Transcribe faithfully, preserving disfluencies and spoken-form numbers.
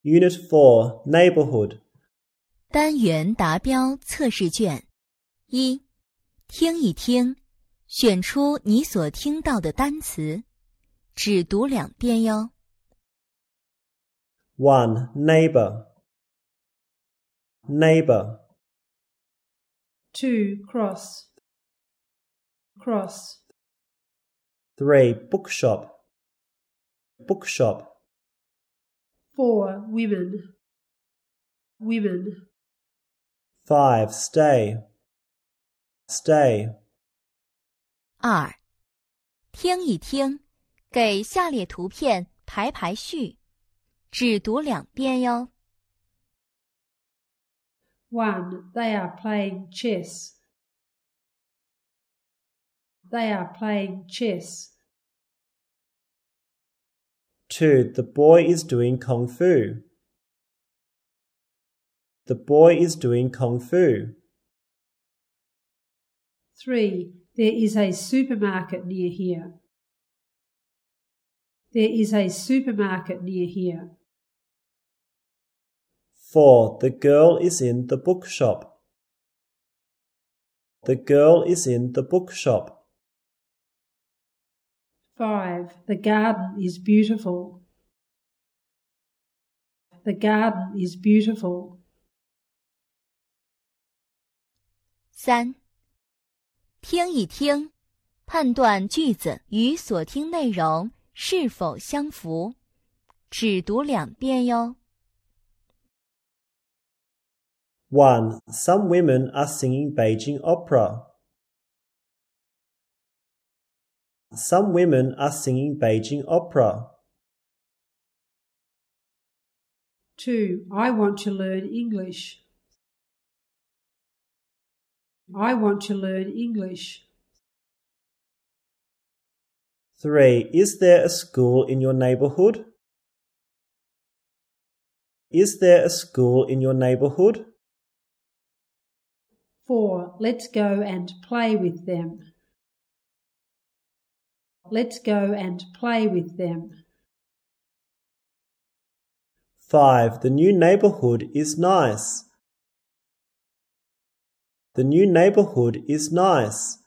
Unit four, Neighborhood. 单元达标测试卷一，听一听，选出你所听到的单词，只读两遍哟。 one. Neighbor. Neighbor. two. Cross. Cross. three. Bookshop. Bookshop. four. Women. Women. five. Stay. Stay. 二，听一听，给下列图片排排序，只读两遍哟。 one. They are playing chess. They are playing chess. two. The boy is doing kung fu. The boy is doing kung fu. three. There is a supermarket near here. There is a supermarket near here. four. The girl is in the bookshop. The girl is in the bookshop. five. The garden is beautiful. The garden is beautiful. 三，听一听，判断句子与所听内容是否相符，只读两遍哟。 one. Some women are singing Beijing opera. Some women are singing Beijing opera. two. I want to learn English. I want to learn English. three. Is there a school in your neighborhood? Is there a school in your neighborhood? four. Let's go and play with them. Let's go and play with them. five. The new neighborhood is nice. The new neighborhood is nice.